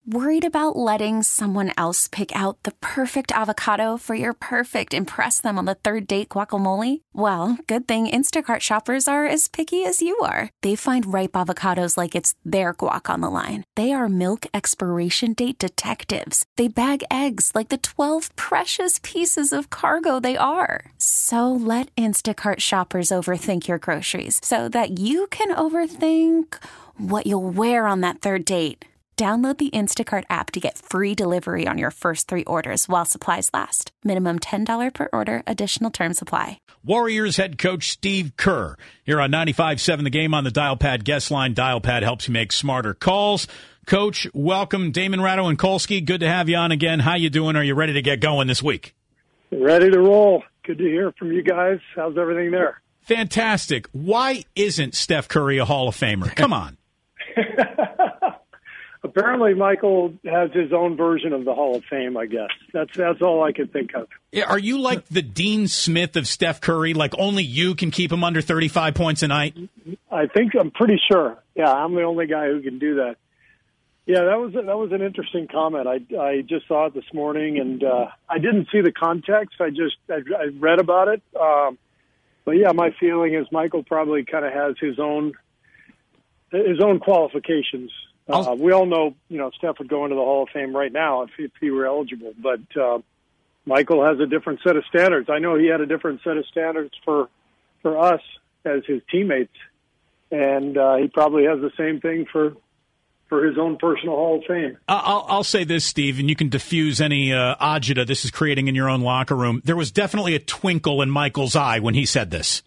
Worried about letting someone else pick out the perfect avocado for your perfect impress them on the third date guacamole? Well, good thing Instacart shoppers are as picky as you are. They find ripe avocados like it's their guac on the line. They are milk expiration date detectives. They bag eggs like the 12 precious pieces of cargo they are. So let Instacart shoppers overthink your groceries so that you can overthink what you'll wear on that third date. Download the Instacart app to get free delivery on your first 3 orders while supplies last. Minimum $10 per order. Additional terms apply. Warriors head coach Steve Kerr here on 95.7 The Game on the Dialpad guest line. Dialpad helps you make smarter calls. Coach, welcome. Damon Ratto and Kolsky, good to have you on again. How you doing? Are you ready to get going this week? Ready to roll. Good to hear from you guys. How's everything there? Fantastic. Why isn't Steph Curry a Hall of Famer? Come on. Apparently, Michael has his own version of the Hall of Fame, I guess. That's all I can think of. Are you like the Dean Smith of Steph Curry? Like only you can keep him under 35 points a night? I'm pretty sure. Yeah, I'm the only guy who can do that. Yeah, that was an interesting comment. I just saw it this morning, and I didn't see the context. I read about it. But yeah, my feeling is Michael probably kind of has his own qualifications. We all know, Steph would go into the Hall of Fame right now if he were eligible. But Michael has a different set of standards. I know he had a different set of standards for us as his teammates, and he probably has the same thing for his own personal Hall of Fame. I'll say this, Steve, and you can diffuse any agita this is creating in your own locker room. There was definitely a twinkle in Michael's eye when he said this.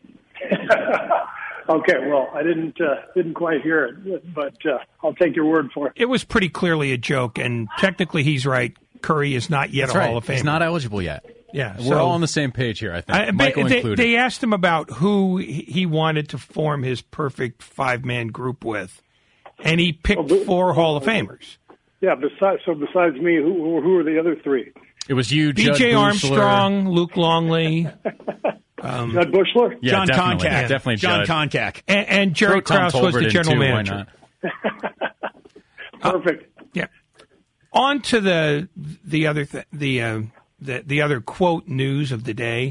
Okay, well, I didn't quite hear it, but I'll take your word for it. It was pretty clearly a joke, and technically he's right. Curry is not yet Hall of Famer. He's not eligible yet. Yeah, we're all on the same page here, I think. Michael included. They asked him about who he wanted to form his perfect 5-man group with, and he picked 4 Hall of Famers. Yeah, besides me, who are the other 3? It was you, B.J. Armstrong, Luke Longley. Judd Bushler? Yeah, John definitely. Koncak. Yeah, definitely John Judd. Koncak. And Jerry Krause was the general manager. Perfect. Yeah. On to the other quote news of the day.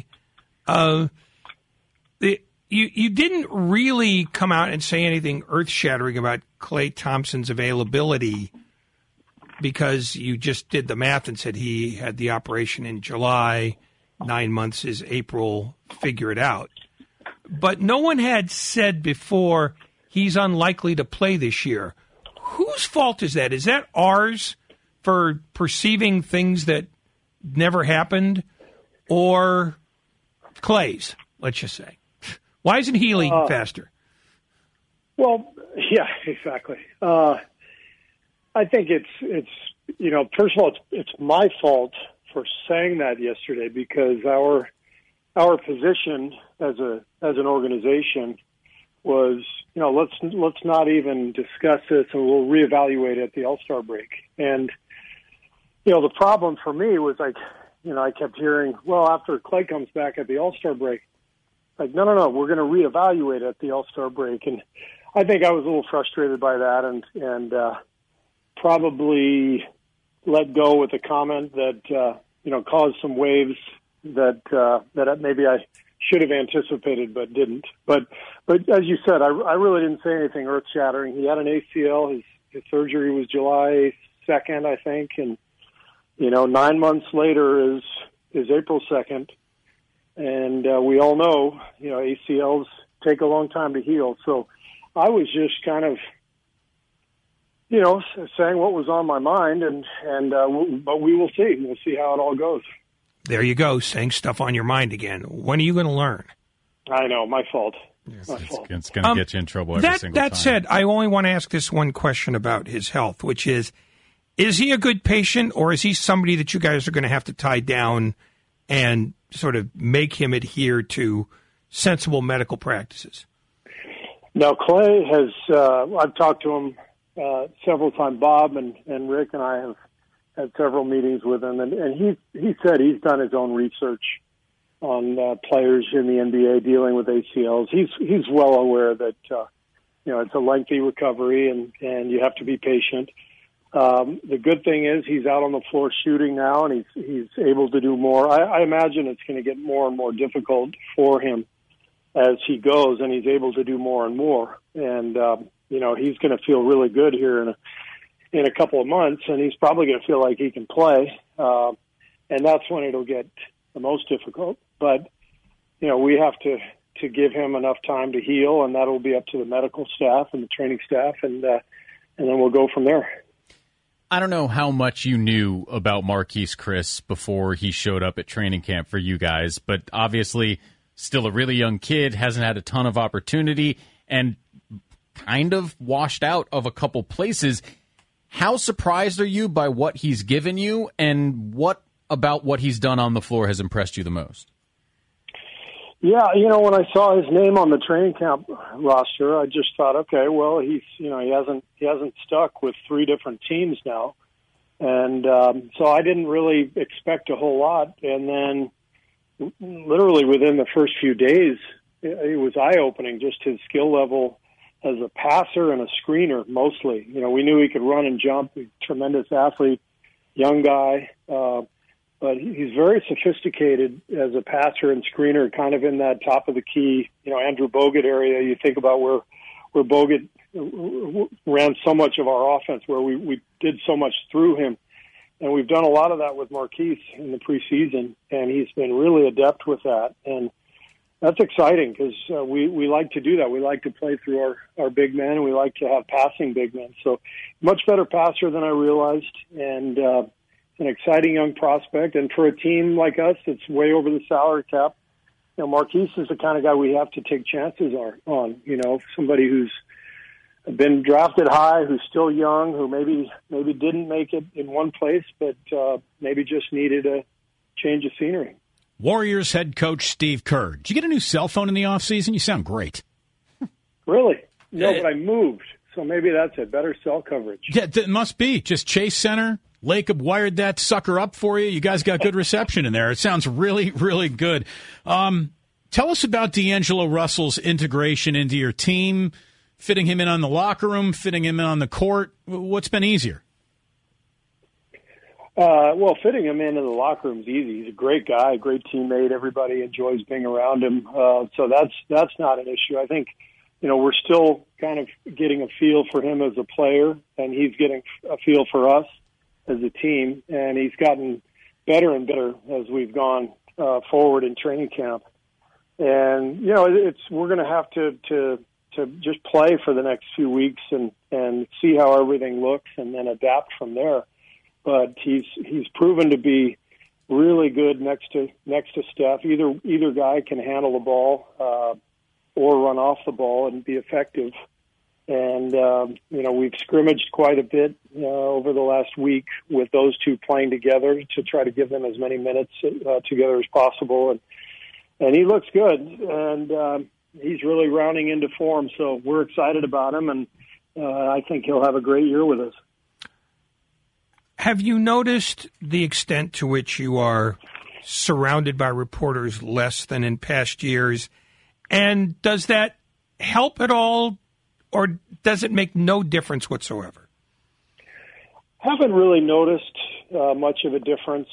You didn't really come out and say anything earth-shattering about Klay Thompson's availability because you just did the math and said he had the operation in July. 9 months is April, figure it out. But no one had said before he's unlikely to play this year. Whose fault is that? Is that ours for perceiving things that never happened? Or Klay's, let's just say? Why isn't Healy faster? Well, yeah, exactly. I think it's first of all, it's my fault for saying that yesterday because our position as an organization was, let's not even discuss this and we'll reevaluate at the All-Star break. And the problem for me was I kept hearing, well, after Klay comes back at the All-Star break, no, we're going to reevaluate at the All-Star break. And I think I was a little frustrated by that and probably let go with a comment that caused some waves that maybe I should have anticipated but didn't. But as you said, I really didn't say anything earth-shattering. He had an ACL. His surgery was July 2nd, I think, and 9 months later is April 2nd, and we all know ACLs take a long time to heal. So I was just kind of saying what was on my mind, but we will see. We'll see how it all goes. There you go, saying stuff on your mind again. When are you going to learn? I know, my fault. Yes, it's going to get you in trouble every single time. That said, I only want to ask this one question about his health, which is he a good patient, or is he somebody that you guys are going to have to tie down and sort of make him adhere to sensible medical practices? Now, Klay has, I've talked to him several times. Bob and Rick and I have had several meetings with him, and he said he's done his own research on players in the NBA dealing with ACLs. He's well aware that it's a lengthy recovery and you have to be patient. The good thing is he's out on the floor shooting now, and he's able to do more. I imagine it's going to get more and more difficult for him as he goes, and he's able to do more and more. And he's going to feel really good here in a couple of months, and he's probably going to feel like he can play. And that's when it'll get the most difficult. But we have to give him enough time to heal, and that'll be up to the medical staff and the training staff, and then we'll go from there. I don't know how much you knew about Marquese Chriss before he showed up at training camp for you guys, but obviously still a really young kid, hasn't had a ton of opportunity, and kind of washed out of a couple places. How surprised are you by what he's given you, and what about what he's done on the floor has impressed you the most? Yeah, when I saw his name on the training camp roster, I just thought, okay, well, he hasn't stuck with 3 different teams now, and so I didn't really expect a whole lot. And then, literally within the first few days, it was eye-opening. Just his skill level as a passer and a screener, mostly. We knew he could run and jump. He's a tremendous athlete, young guy. But he's very sophisticated as a passer and screener, kind of in that top of the key, Andrew Bogut area. You think about where Bogut ran so much of our offense, where we did so much through him. And we've done a lot of that with Marquese in the preseason, and he's been really adept with that. And that's exciting because we like to do that. We like to play through our big men, and we like to have passing big men. So much better passer than I realized, and an exciting young prospect. And for a team like us that's way over the salary cap, Marquese is the kind of guy we have to take chances on. Somebody who's been drafted high, who's still young, who maybe didn't make it in one place, but maybe just needed a change of scenery. Warriors head coach Steve Kerr. Did you get a new cell phone in the offseason? You sound great. Really? No, but I moved, so maybe that's it. Better cell coverage. Yeah, it must be. Just Chase Center. Lacob wired that sucker up for you. You guys got good reception in there. It sounds really, really good. Tell us about D'Angelo Russell's integration into your team, fitting him in on the locker room, fitting him in on the court. What's been easier? Fitting him into the locker room is easy. He's a great guy, a great teammate. Everybody enjoys being around him. So that's not an issue. I think, we're still kind of getting a feel for him as a player, and he's getting a feel for us as a team, and he's gotten better and better as we've gone forward in training camp. And we're going to have to just play for the next few weeks and see how everything looks, and then adapt from there. But he's proven to be really good next to Steph. Either guy can handle the ball or run off the ball and be effective. And, we've scrimmaged quite a bit over the last week with those two playing together to try to give them as many minutes together as possible. And he looks good, and he's really rounding into form. So we're excited about him, and I think he'll have a great year with us. Have you noticed the extent to which you are surrounded by reporters less than in past years? And does that help at all? Or does it make no difference whatsoever? Haven't really noticed much of a difference.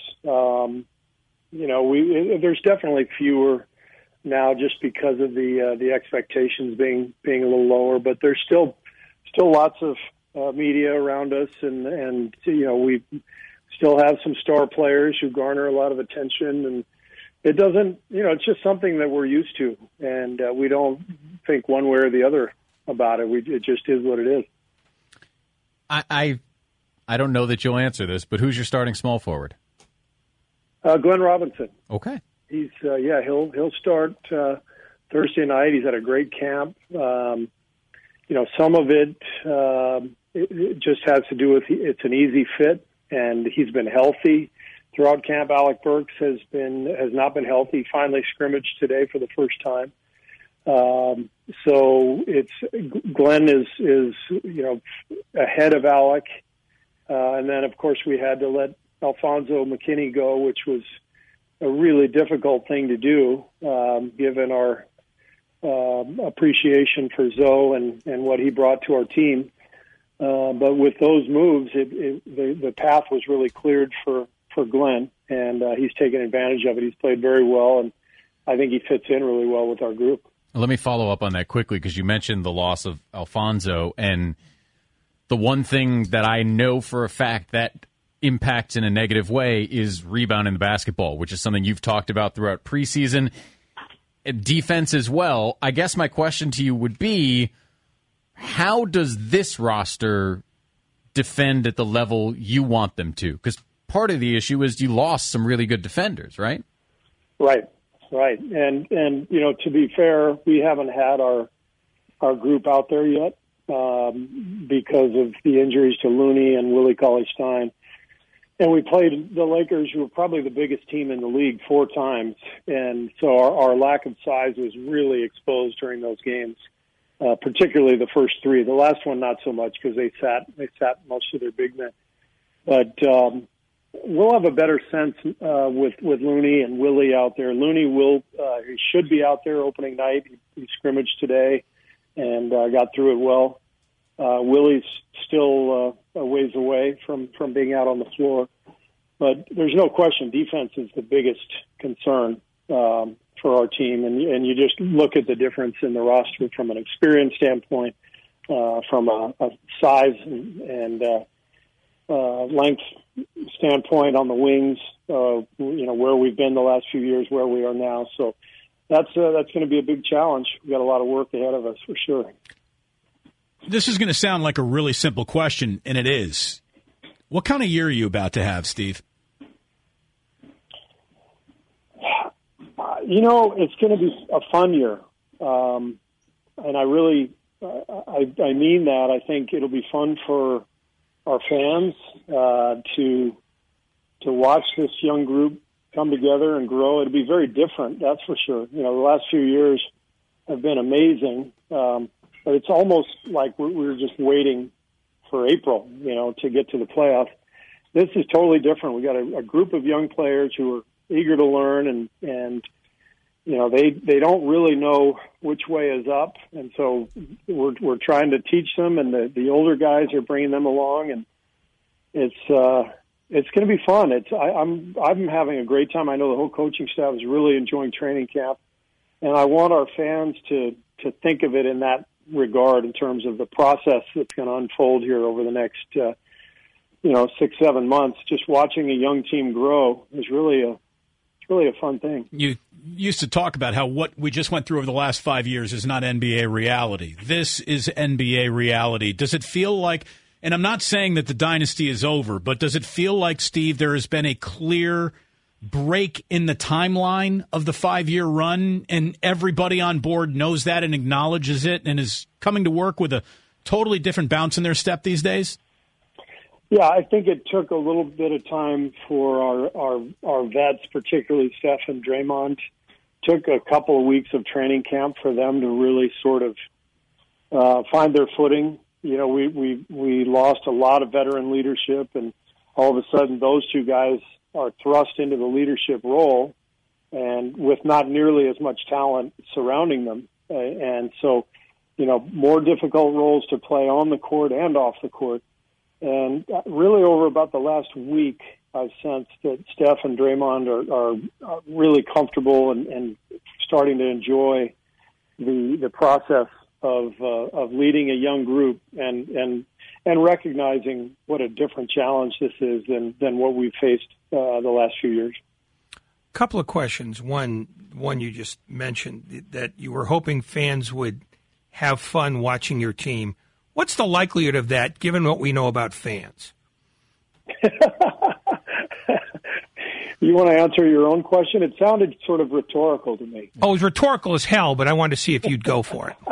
There's definitely fewer now just because of the expectations being a little lower, but there's still lots of media around us, and we still have some star players who garner a lot of attention, and it doesn't, it's just something that we're used to, and we don't think one way or the other about it. It just is what it is. I don't know that you'll answer this, but who's your starting small forward? Glenn Robinson. Okay. He's he'll start Thursday night. He's at a great camp. Some of it just has to do with it's an easy fit, and he's been healthy throughout camp. Alec Burks has not been healthy. He finally scrimmaged today for the first time. So Glenn is ahead of Alec, and then of course we had to let Alfonso McKinney go, which was a really difficult thing to do, given our appreciation for Zoe and what he brought to our team. But with those moves, the path was really cleared for Glenn, and he's taken advantage of it. He's played very well, and I think he fits in really well with our group. Let me follow up on that quickly, because you mentioned the loss of Alfonso, and the one thing that I know for a fact that impacts in a negative way is rebounding the basketball, which is something you've talked about throughout preseason. Defense as well. I guess my question to you would be, how does this roster defend at the level you want them to? Because part of the issue is you lost some really good defenders, right? Right. And to be fair, we haven't had our group out there yet because of the injuries to Looney and Willie Cauley-Stein. And we played the Lakers, who were probably the biggest team in the league 4 times. And so our lack of size was really exposed during those games, particularly the first 3. The last one, not so much, because they sat most of their big men. But we'll have a better sense with Looney and Willie out there. Looney he should be out there opening night. He scrimmaged today and got through it well. Willie's still a ways away from being out on the floor. But there's no question defense is the biggest concern for our team. And you just look at the difference in the roster from an experience standpoint, from a size and length standpoint on the wings, where we've been the last few years, where we are now. So that's going to be a big challenge. We've got a lot of work ahead of us for sure. This is going to sound like a really simple question, and it is. What kind of year are you about to have, Steve? It's going to be a fun year. And I really, I mean that. I think it'll be fun for our fans to watch this young group come together and grow. It'll be very different, that's for sure. The last few years have been amazing. But it's almost like we're just waiting for April, to get to the playoff. This is totally different. We got a group of young players who are eager to learn, and they don't really know which way is up, and so we're trying to teach them, and the older guys are bringing them along, and it's going to be fun. I'm having a great time. I know the whole coaching staff is really enjoying training camp, and I want our fans to think of it in that regard in terms of the process that's going to unfold here over the next 6-7 months. Just watching a young team grow is really a fun thing. You used to talk about how what we just went through over the last 5 years is not NBA reality. This is NBA reality. Does it feel like, and I'm not saying that the dynasty is over, but does it feel like, Steve, there has been a clear break in the timeline of the 5-year run, and everybody on board knows that and acknowledges it and is coming to work with a totally different bounce in their step these days? Yeah, I think it took a little bit of time for our vets, particularly Steph and Draymond. Took a couple of weeks of training camp for them to really sort of find their footing. We lost a lot of veteran leadership, and all of a sudden those two guys are thrust into the leadership role, and with not nearly as much talent surrounding them. And so, more difficult roles to play on the court and off the court. And really over about the last week, I've sensed that Steph and Draymond are really comfortable and starting to enjoy the process of leading a young group and recognizing what a different challenge this is than what we've faced the last few years. Couple of questions. One you just mentioned that you were hoping fans would have fun watching your team. What's the likelihood of that, given what we know about fans? You want to answer your own question? It sounded sort of rhetorical to me. Oh, it was rhetorical as hell, but I wanted to see if you'd go for it.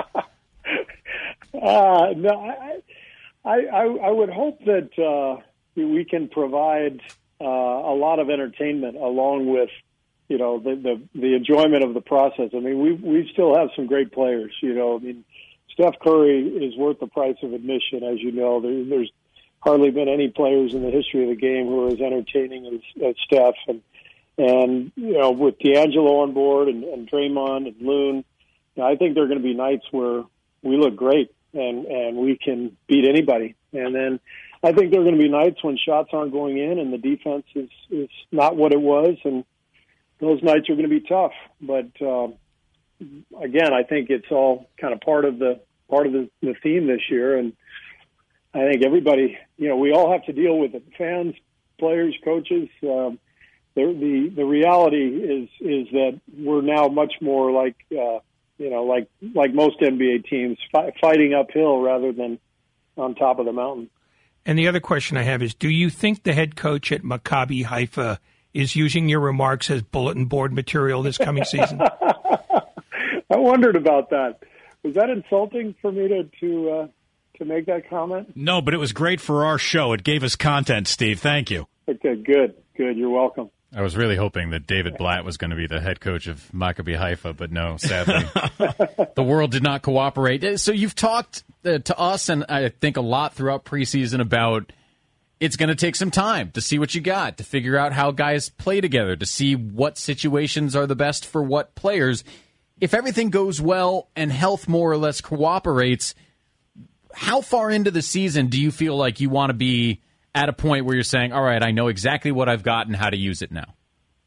No, I would hope that we can provide a lot of entertainment along with, the enjoyment of the process. I mean, we still have some great players. Steph Curry is worth the price of admission, as you know. There's hardly been any players in the history of the game who are as entertaining as Steph. And with D'Angelo on board and Draymond and Loon, I think there are going to be nights where we look great. and we can beat anybody. And then I think there are going to be nights when shots aren't going in and the defense is not what it was, and those nights are going to be tough. But again, I think it's all kind of part of the theme this year, and I think everybody, we all have to deal with it. Fans, players, coaches. The reality is that we're now much more like most NBA teams, fighting uphill rather than on top of the mountain. And the other question I have is, do you think the head coach at Maccabi Haifa is using your remarks as bulletin board material this coming season? I wondered about that. Was that insulting for me to make that comment? No, but it was great for our show. It gave us content, Steve. Thank you. Okay, good. You're welcome. I was really hoping that David Blatt was going to be the head coach of Maccabi Haifa, but no, sadly, the world did not cooperate. So you've talked to us, and I think a lot throughout preseason about it's going to take some time to see what you got, to figure out how guys play together, to see what situations are the best for what players. If everything goes well and health more or less cooperates, how far into the season do you feel like you want to be at a point where you're saying, all right, I know exactly what I've got and how to use it now?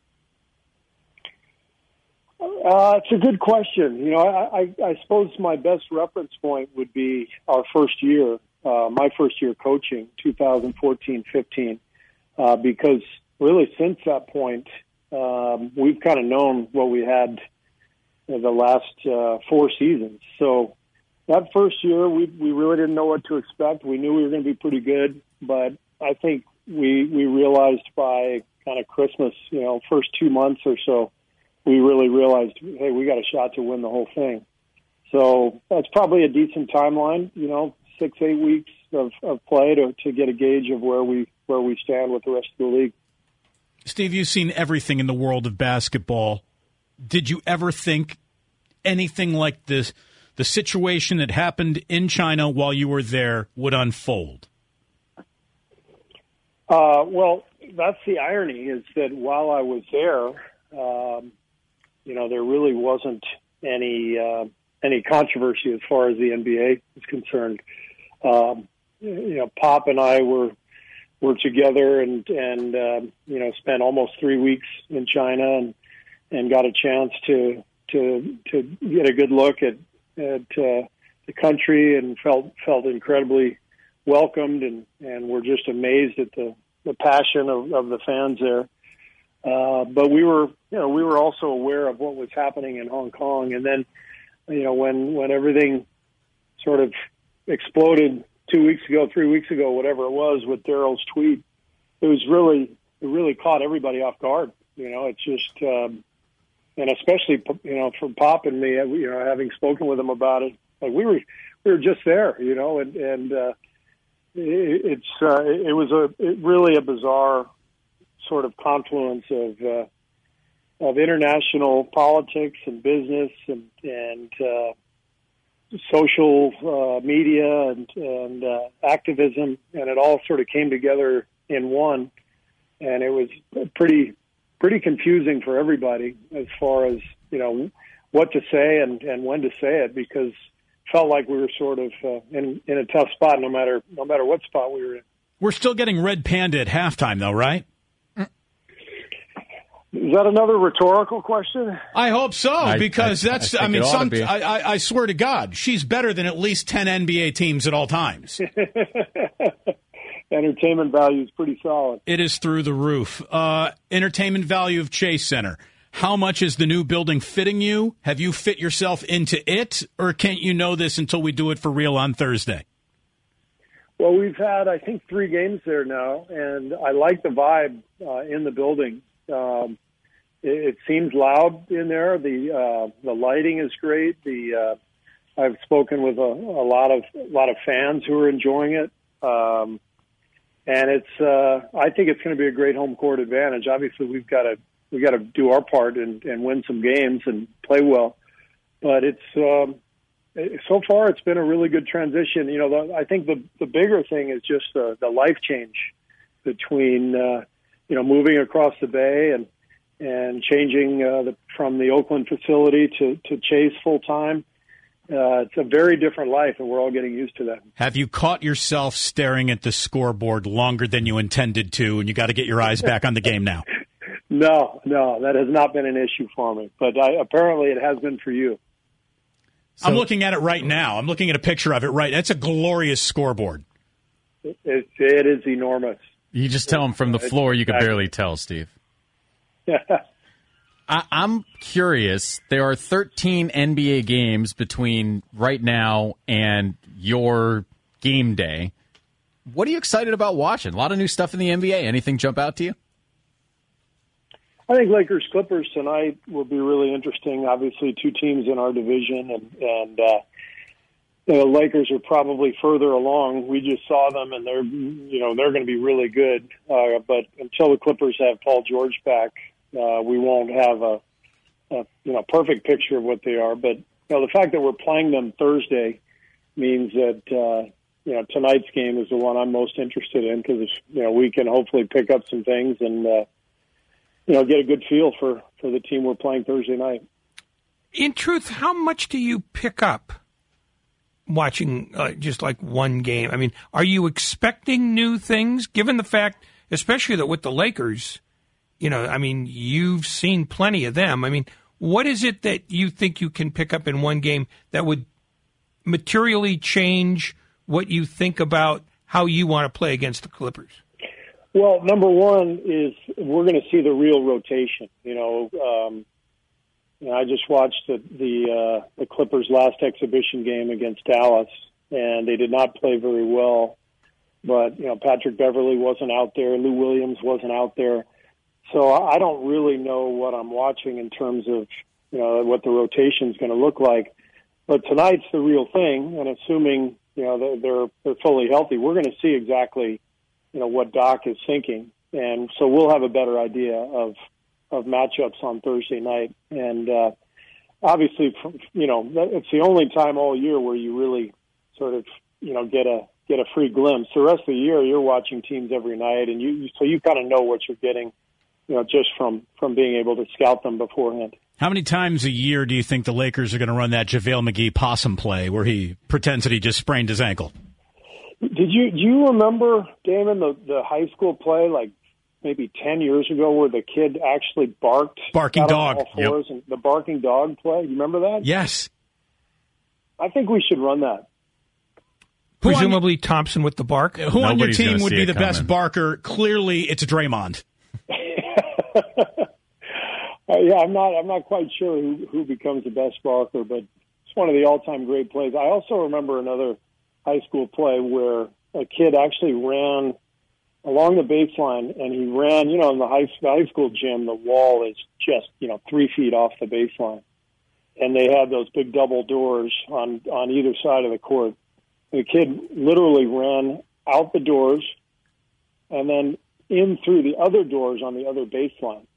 It's a good question. I suppose my best reference point would be our first year, my first year coaching, 2014-15, because really since that point, we've kind of known what we had in the last 4 seasons. So that first year, we really didn't know what to expect. We knew we were going to be pretty good, but I think we realized by kind of Christmas, first 2 months or so, we really realized, hey, we got a shot to win the whole thing. So that's probably a decent timeline, 6-8 weeks of play to get a gauge of where we stand with the rest of the league. Steve, you've seen everything in the world of basketball. Did you ever think anything like this, the situation that happened in China while you were there, would unfold? Well, that's the irony, is that while I was there, there really wasn't any controversy as far as the NBA is concerned. Pop and I were together and spent almost 3 weeks in China and got a chance to get a good look at the country, and felt incredibly welcomed, and we're just amazed at the passion of the fans there. But we were also aware of what was happening in Hong Kong, and then when everything sort of exploded 2 weeks ago, 3 weeks ago, whatever it was, with Daryl's tweet, it really caught everybody off guard. It's just and especially for Pop and me, having spoken with him about it, like we were just there, and it was really a bizarre sort of confluence of international politics and business and social media and activism, and it all sort of came together in one, and it was pretty confusing for everybody as far as what to say and when to say it, because it felt like we were sort of in a tough spot, no matter what spot we were in. We're still getting Red Panda at halftime, though, right? Is that another rhetorical question? I hope so, because that's, I swear to God, she's better than at least 10 NBA teams at all times. Entertainment value is pretty solid. It is through the roof. Entertainment value of Chase Center. How much is the new building fitting you? Have you fit yourself into it, or can't you know this until we do it for real on Thursday? Well, we've had, I think, 3 games there now, and I like the vibe in the building. It seems loud in there. The lighting is great. I've spoken with a lot of fans who are enjoying it, and I think it's going to be a great home court advantage. Obviously, we got to do our part and win some games and play well. But so far it's been a really good transition. I think the bigger thing is just the life change between moving across the bay and changing from the Oakland facility to Chase full time. It's a very different life, and we're all getting used to that. Have you caught yourself staring at the scoreboard longer than you intended to, and you got to get your eyes back on the game now? No, that has not been an issue for me, but apparently it has been for you. So, I'm looking at it right now. I'm looking at a picture of it right. That's a glorious scoreboard. It is enormous. You just tell them from the floor, you could barely tell, Steve. I'm curious. There are 13 NBA games between right now and your game day. What are you excited about watching? A lot of new stuff in the NBA. Anything jump out to you? I think Lakers-Clippers tonight will be really interesting. Obviously, two teams in our division, and the Lakers are probably further along. We just saw them, and they're going to be really good. But until the Clippers have Paul George back, we won't have a perfect picture of what they are. But the fact that we're playing them Thursday means that tonight's game is the one I'm most interested in, because we can hopefully pick up some things and get a good feel for the team we're playing Thursday night. In truth, how much do you pick up watching just like one game? I mean, are you expecting new things, given the fact, especially that with the Lakers, you've seen plenty of them. I mean, what is it that you think you can pick up in one game that would materially change what you think about how you want to play against the Clippers? Well, number one is we're going to see the real rotation. I just watched the Clippers' last exhibition game against Dallas, and they did not play very well. But Patrick Beverley wasn't out there, Lou Williams wasn't out there, so I don't really know what I'm watching in terms of what the rotation is going to look like. But tonight's the real thing, and assuming they're fully healthy, we're going to see exactly what Doc is thinking, and so we'll have a better idea of matchups on Thursday night. And obviously, it's the only time all year where you really sort of get a free glimpse. The rest of the year, you're watching teams every night, and you kind of know what you're getting, just from being able to scout them beforehand. How many times a year do you think the Lakers are going to run that JaVale McGee possum play where he pretends that he just sprained his ankle? Do you remember, Damon, the high school play like maybe 10 years ago where the kid actually barking dog, and the barking dog play? You remember that? Yes. I think we should run that. Presumably Thompson with the bark. Who on your team would be the best barker? Clearly, it's Draymond. Yeah, I'm not quite sure who becomes the best barker, but it's one of the all-time great plays. I also remember another high school play where a kid actually ran along the baseline, and he ran, in the high school gym, the wall is just, 3 feet off the baseline. And they have those big double doors on either side of the court. The kid literally ran out the doors and then in through the other doors on the other baseline.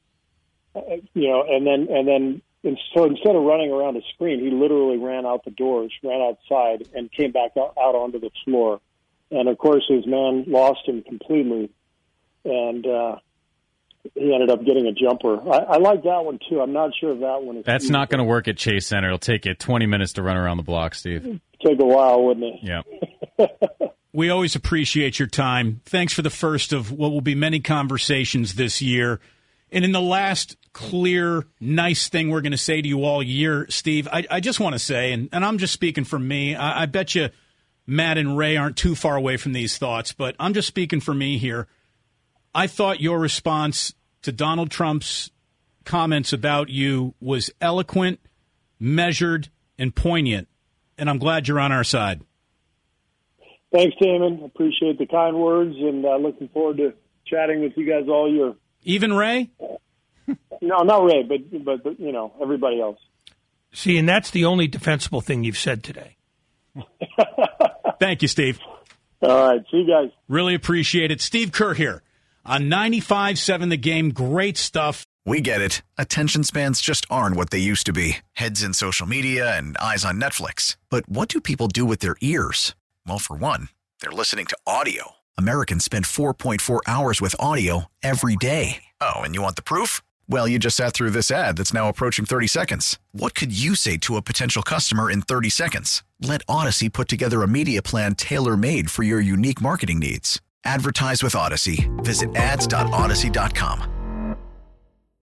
So instead of running around a screen, he literally ran out the doors, ran outside, and came back out onto the floor. And, of course, his man lost him completely, and he ended up getting a jumper. I like that one, too. I'm not sure if that one is... That's not going to work at Chase Center. It'll take you 20 minutes to run around the block, Steve. It'd take a while, wouldn't it? Yeah. We always appreciate your time. Thanks for the first of what will be many conversations this year. And in the last clear, nice thing we're going to say to you all year, Steve, I just want to say, and I'm just speaking for me, I bet you Matt and Ray aren't too far away from these thoughts, but I'm just speaking for me here. I thought your response to Donald Trump's comments about you was eloquent, measured, and poignant, and I'm glad you're on our side. Thanks, Damon. Appreciate the kind words, and looking forward to chatting with you guys all year. Even Ray? No, not Ray, but everybody else. See, and that's the only defensible thing you've said today. Thank you, Steve. All right, see you guys. Really appreciate it. Steve Kerr here on 95.7 The Game. Great stuff. We get it. Attention spans just aren't what they used to be. Heads in social media and eyes on Netflix. But what do people do with their ears? Well, for one, they're listening to audio. Americans spend 4.4 hours with audio every day. Oh, and you want the proof? Well, you just sat through this ad that's now approaching 30 seconds. What could you say to a potential customer in 30 seconds? Let Odyssey put together a media plan tailor-made for your unique marketing needs. Advertise with Odyssey. Visit ads.odyssey.com.